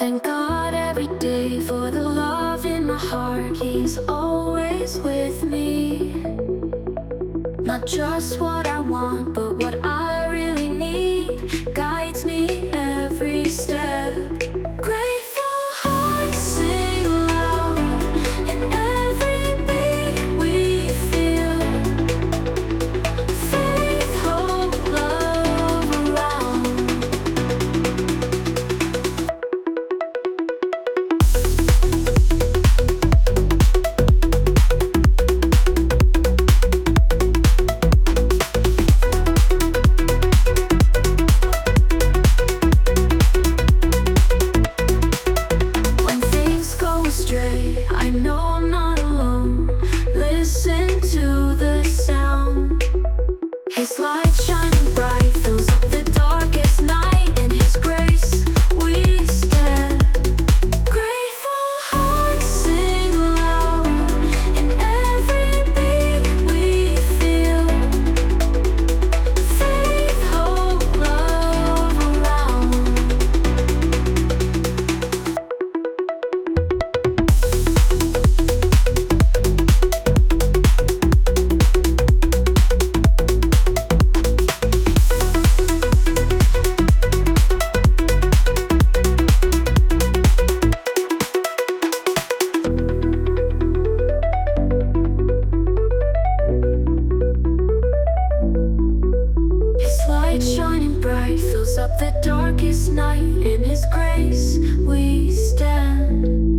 Thank God every day for the love in my heart. He's always with me. Not just what I want, but what I really need. Guides me every step. Grateful hearts sing loud in every beat we feel. Faith, hope, love around. I know I'm not alone. Listen to the sound. His light shining bright fills up the darkest night. In His grace we stand. Grateful hearts sing loud in every beat we feel. Faith, hope, love around. Shining bright fills up the darkest night. In His grace we stand.